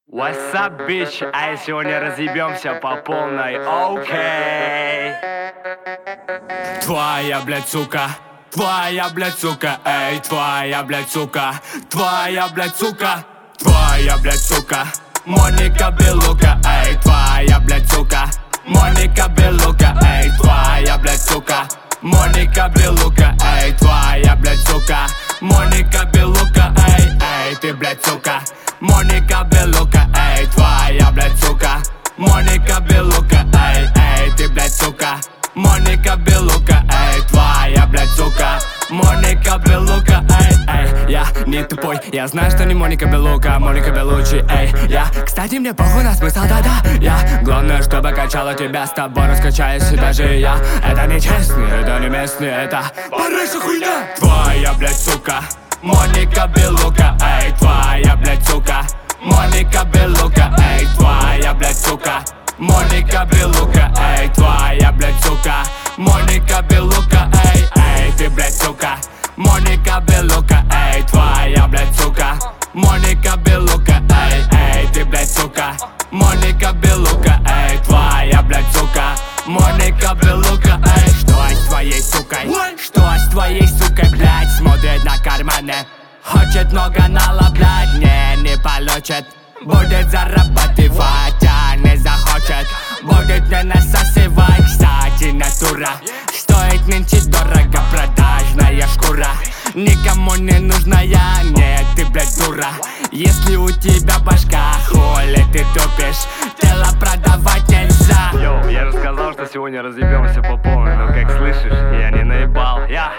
What's up, bitch? А сегодня разъебемся по полной, окей. Твоя, блядь, сука, твоя, блядь, сука, эй, твоя, блядь, сука, твоя, блядь, сука, твоя, блядь, сука, Моника Белука, эй, твоя, блядь, сука, Моника Белука, эй, твоя, блядь, сука, Моника Белука, эй, твоя, блядь, сука, Моника Белука, эй, ты, блядь, сука, Моника Белука, эй, твоя, блядь, сука, Моника Белука, эй, ты, блядь, сука, Моника Белука, эй, твоя, блядь, сука, Моника Белука, эй, я не тупой, я знаю, что не Моника Белука, Моника Белучи, эй, я, кстати, мне похуй на смысл, да-да, я, главное, чтобы качала тебя, с тобой раскачаюсь, и даже я, это не честно, это не местный, это параша хуйня, твоя, блядь, сука, Моника Белука, эй, твоя, блядь, сука, Моника Белука, эй, твоя, блядь, сука, Моника Белука, эй, твоя, блядь, сука, Моника Белука, эй, ты, блядь, сука, Моника Белука, эй, твоя, блядь, сука, Моника Белука, эй, ты, блядь, сука, Моника Белука, эй, твоя, блядь, сука, Моника Белука, эй, что с твоей сукой, что с твоей сукой, блядь, смотрит на карманы, хочет много налоблять, не получит, будет зарабатывать, а не захочет, будет мне насасывать, кстати, натура, стоит нынче дорого, продажная шкура, никому не нужная, нет, ты, блядь, дура, если у тебя башка, хули ты тупишь, тело продавать нельзя. Йоу, я же сказал, что сегодня разъебемся по полной, но как слышишь, я не наебал, я.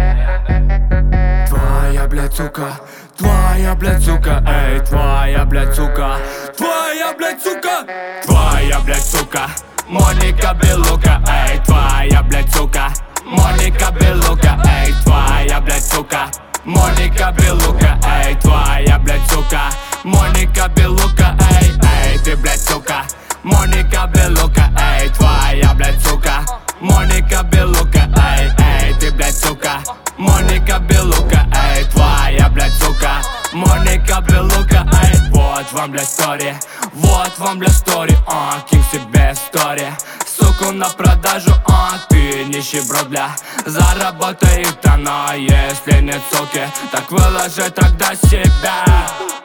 Твоя, блядь, сука, твоя, блядь, сука, эй, твоя, блядь, сука, твоя, блядь, сука, твоя, блядь, сука, Моника Белука, эй, твоя, блядь, сука, Моника Белука, эй, твоя, блядь, сука, Моника Белука, эй, твоя, блядь, сука, Моника Белука, эй, ты, блядь, сука, Моника Белука, эй, твоя, блядь, сука, Моника Белука, эй, ты, блядь, сука, Моника Белука, эй, твоя, блядь, сука, Моника Белука, эй, вот вам, блядь, стори, вот вам, блядь, стори, кинь себе стори, суку на продажу, ты нищеброд, бля, заработает она, если нет суки, так выложи тогда себя.